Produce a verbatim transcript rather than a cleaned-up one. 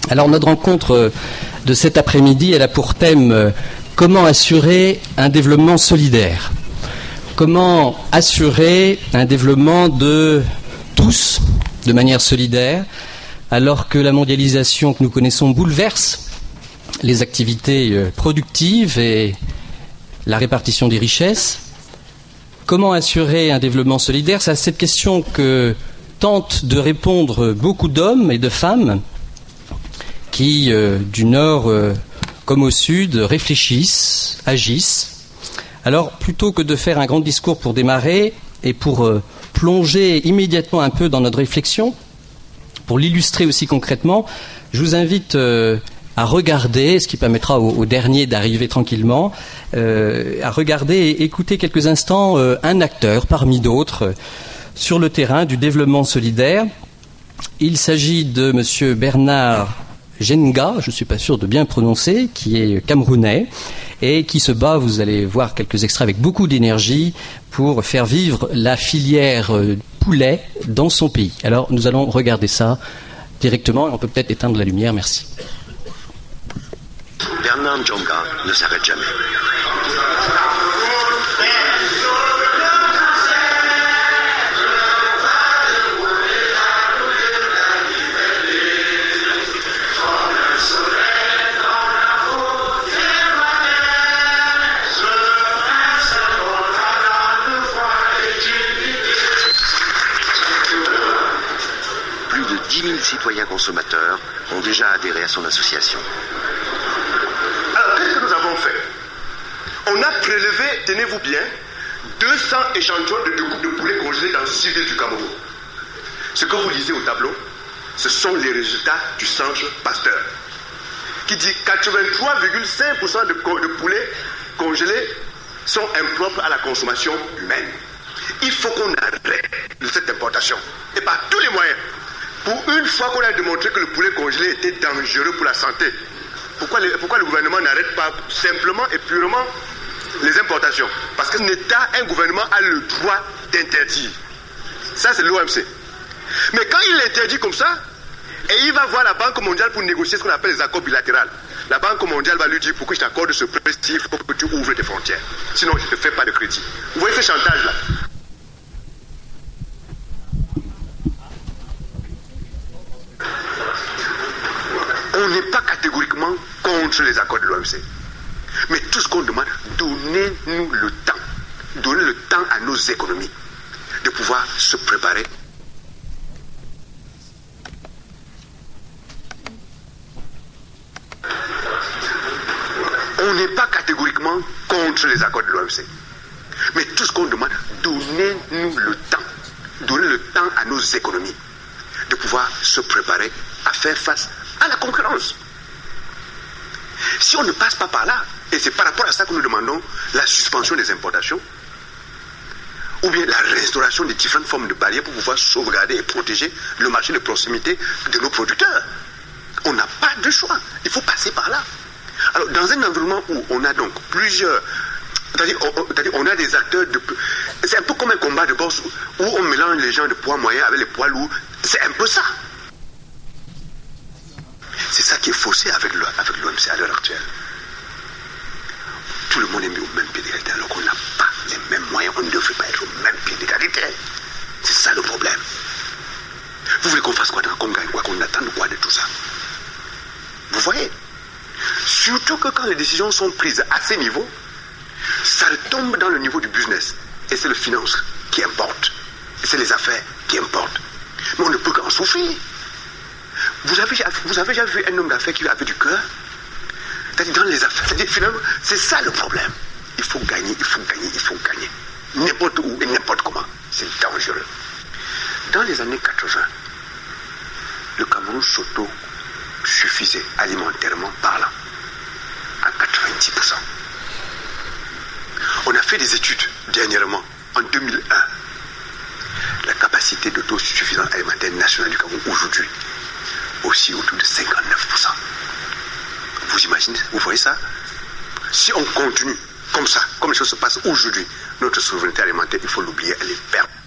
Alors notre rencontre de cet après-midi, elle a pour thème euh, comment assurer un développement solidaire. Comment assurer un développement de tous, de manière solidaire, alors que la mondialisation que nous connaissons bouleverse les activités euh, productives et la répartition des richesses. Comment assurer un développement solidaire? C'est à cette question que tentent de répondre beaucoup d'hommes et de femmes qui, euh, du nord euh, comme au sud, réfléchissent, agissent. Alors, plutôt que de faire un grand discours pour démarrer et pour euh, plonger immédiatement un peu dans notre réflexion, pour l'illustrer aussi concrètement, je vous invite euh, à regarder, ce qui permettra au, au dernier d'arriver tranquillement, euh, à regarder et écouter quelques instants euh, un acteur parmi d'autres euh, sur le terrain du développement solidaire. Il s'agit de M. Bernard Jenga, je ne suis pas sûr de bien prononcer, qui est camerounais et qui se bat, vous allez voir quelques extraits avec beaucoup d'énergie, pour faire vivre la filière euh, poulet dans son pays. Alors nous allons regarder ça directement, on peut peut-être éteindre la lumière, merci. Bernard Jenga ne s'arrête jamais. Plus de dix mille citoyens consommateurs ont déjà adhéré à son association. Qu'est-ce que nous avons fait? On a prélevé, tenez-vous bien, deux cents échantillons de découpe de poulet congelés dans six villes du Cameroun. Ce que vous lisez au tableau, ce sont les résultats du centre Pasteur, qui dit quatre-vingt-trois virgule cinq pour cent de, de poulets congelés sont impropres à la consommation humaine. Il faut qu'on arrête de cette importation, et par tous les moyens. Pour une fois qu'on a démontré que le poulet congelé était dangereux pour la santé, Pourquoi le, pourquoi le gouvernement n'arrête pas simplement et purement les importations? Parce qu'un État, un gouvernement a le droit d'interdire. Ça, c'est l'O M C. Mais quand il l'interdit comme ça, et il va voir la Banque mondiale pour négocier ce qu'on appelle les accords bilatéraux, la Banque mondiale va lui dire: pour que je t'accorde ce prêt, il faut que tu ouvres tes frontières. Sinon, je ne te fais pas de crédit. Vous voyez ce chantage-là? On n'est pas catégoriquement contre les accords de l'O M C. Mais tout ce qu'on demande, donnez-nous le temps. Donnez le temps à nos économies de pouvoir se préparer. On n'est pas catégoriquement contre les accords de l'O M C. Mais tout ce qu'on demande, donnez-nous le temps. Donnez le temps à nos économies de pouvoir se préparer à faire face à la concurrence. Si on ne passe pas par là, et c'est par rapport à ça que nous demandons la suspension des importations, ou bien la restauration des différentes formes de barrières pour pouvoir sauvegarder et protéger le marché de proximité de nos producteurs. On n'a pas de choix, il faut passer par là. Alors, dans un environnement où on a donc plusieurs, c'est-à-dire on, c'est-à-dire on a des acteurs de... C'est un peu comme un combat de boxe où on mélange les gens de poids moyen avec les poids lourds, c'est un peu ça. C'est ça qui est faussé avec l'O M C à l'heure actuelle. Tout le monde est mis au même pied d'égalité alors qu'on n'a pas les mêmes moyens, on ne devrait pas être au même pied d'égalité. C'est ça le problème. Vous voulez qu'on fasse quoi, qu'on gagne quoi, qu'on attende quoi de tout ça? Vous voyez? Surtout que quand les décisions sont prises à ces niveaux, ça tombe dans le niveau du business. Et c'est le finance qui importe. Et c'est les affaires qui importent. Mais on ne peut qu'en souffrir. Vous avez, vous avez déjà vu un homme d'affaires qui avait du cœur? C'est-à-dire dans les affaires, c'est-à-dire finalement, c'est ça le problème. Il faut gagner, il faut gagner, il faut gagner. N'importe où et n'importe comment. C'est dangereux. Dans les années quatre-vingts, le Cameroun s'auto-suffisait alimentairement parlant à quatre-vingt-dix pour cent. On a fait des études dernièrement, en deux mille un. La capacité d'autosuffisance alimentaire nationale du Cameroun aujourd'hui, aussi autour de cinquante-neuf pour cent. Vous imaginez, vous voyez ça? Si on continue comme ça, comme les choses se passent aujourd'hui, notre souveraineté alimentaire, il faut l'oublier, elle est perdue.